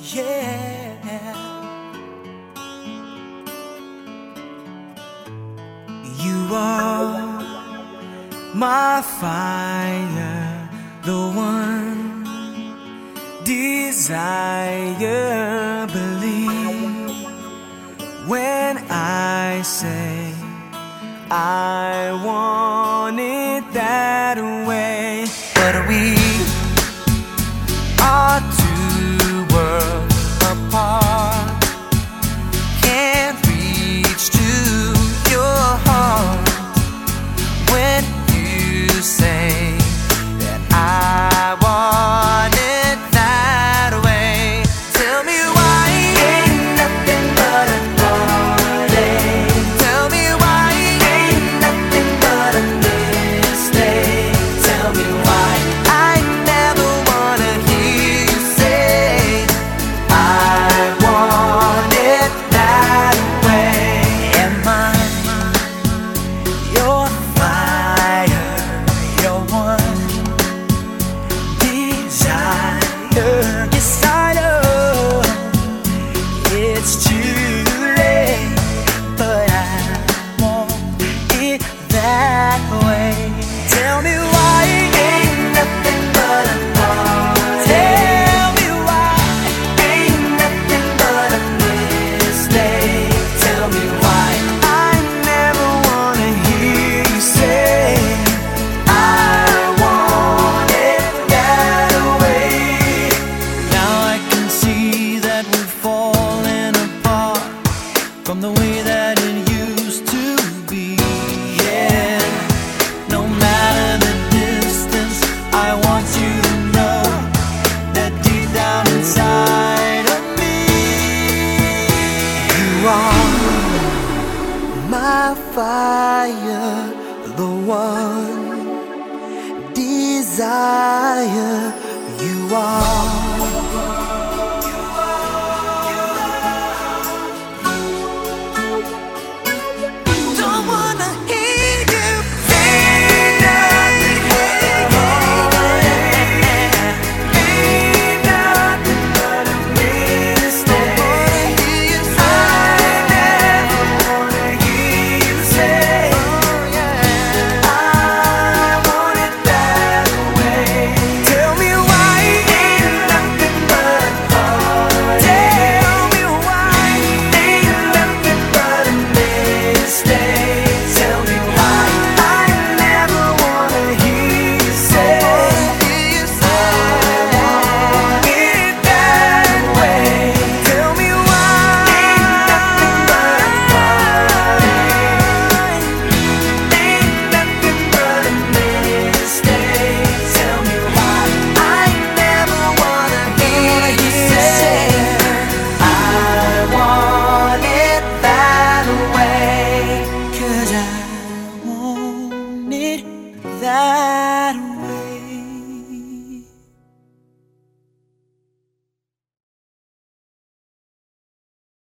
Yeah, you are my fire, the one desire. Believe when I say I want it that way. But we are two worlds apart, can't reach to your heart when you say that I want it that way. Tell me why ain't nothing but a heartache. Tell me why ain't nothing but a mistake. Tell me why I never wanna hear you say I want it that way. Am I your fire, your one desire? Yes, I know it's too late, but I want it that way. Tell me why ain't nothing but a heartache. Tell me why ain't nothing but a mistake. Tell me why I never wanna hear you say I want it that way. Now I can see that we've fallen apart from the way that it used to be. Yeah, no matter the distance, I want you to know that deep down inside of me, you are my fire, the one desire. You are. Don't wanna hear you say nothing, ain't nothing but a mistake. I never wanna hear you say I want it that way. Tell me why ain't nothing but a heartache. Tell me why ain't nothing but a mistake. Tell me why I never wanna hear you say I want it that way. Tell me why ain't nothing but a heartache. Ain't nothing but a mistake. Tell me why I never wanna hear you say I want it that way. 'Cause I want it that